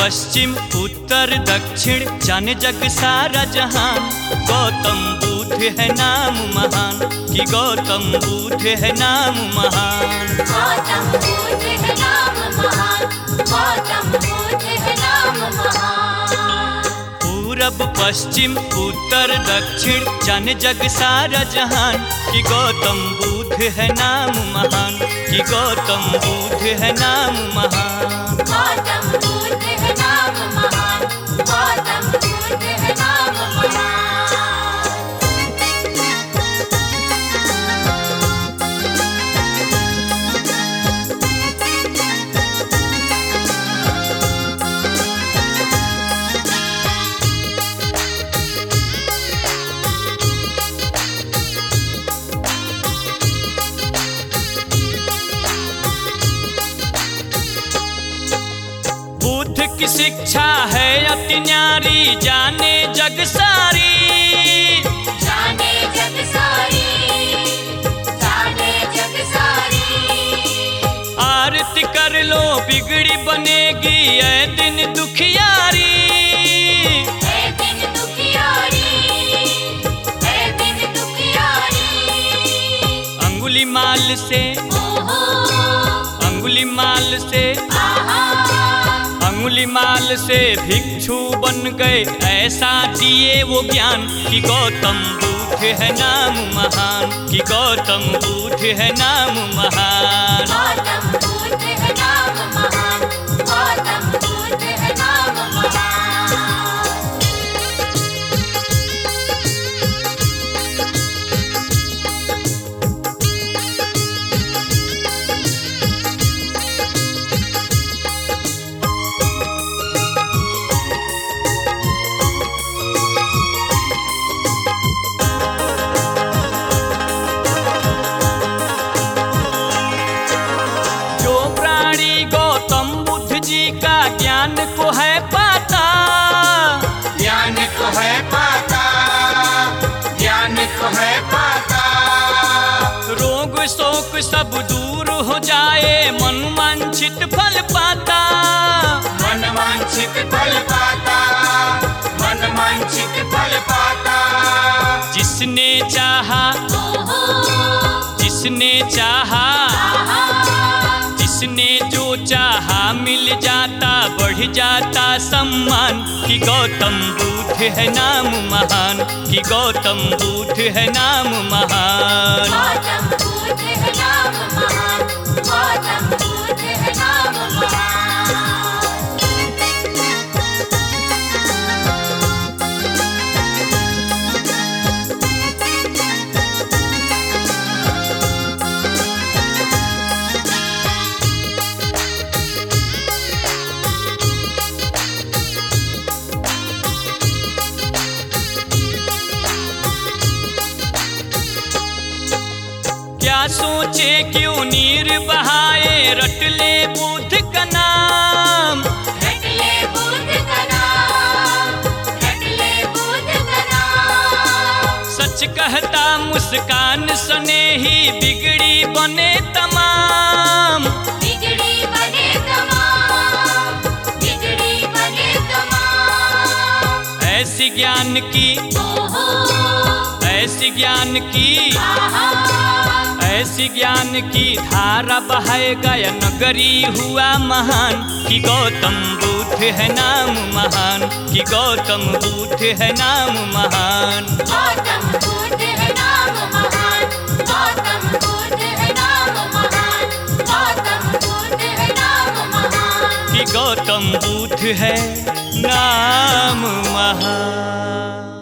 पश्चिम उत्तर दक्षिण जाने जग सारा जहान। गौतम बुद्ध है नाम महान कि गौतम बुद्ध है नाम महान। गौतम बुद्ध है नाम महान, गौतम बुद्ध है नाम महान। पूरब पश्चिम उत्तर दक्षिण जाने जग सारा जहान कि गौतम बुद्ध है नाम महान कि गौतम बुद्ध है नाम महान। गौतम बुद्ध है नाम महान, गौतम बुद्ध है नाम महान। बुद्ध की शिक्षा है अति न्यारी जाने जग सारी। जाने जग सारी, जाने जग सारी। आरती कर लो बिगड़ी बनेगी ऐ दिन दुखियारी। ऐ दिन दुखियारी, ऐ दिन दुखियारी। अंगुली माल से, ओहो, अंगुली माल से, आहा। अंगुली माल से भिक्षु बन गए ऐसा दिए वो ज्ञान कि गौतम बुद्ध है नाम महान कि गौतम बुद्ध है नाम महान। गौतम बुद्ध है नाम महान, गौतम बुद्ध है नाम महान। ज्ञान को है पाता, ज्ञान को है पाता, ज्ञान को है पाता। रोग शोक सब दूर हो जाए मन वांछित फल पाता। मन वांछित फल पाता, मन वांछित फल पाता। जिसने चाहा, जिसने चाहा, जिसने जो चाहा मिल जाता बढ़ जाता सम्मान कि गौतम बुद्ध है नाम महान कि गौतम बुद्ध है नाम महान। गौतम बुद्ध है नाम महान, गौतम बुद्ध है नाम महान। क्या सोचे क्यों नीर बहाए रट ले बुद्ध का नाम। रट ले बुद्ध का नाम, रट ले बुद्ध का नाम। सच कहता मुस्कान सने ही बिगड़ी बने तमाम। बिगड़ी बने तमाम, बिगड़ी बने तमाम। ऐसी ज्ञान की, ओहो, ऐसी ज्ञान की, ऐसी ज्ञान की धारा बहाए गया नगरी हुआ महान कि गौतम बुद्ध है नाम महान कि गौतम बुद्ध है नाम महान। गौतम बुद्ध है नाम महान, गौतम बुद्ध है नाम महान। गौतम बुद्ध है नाम महान कि गौतम बुद्ध है नाम महान।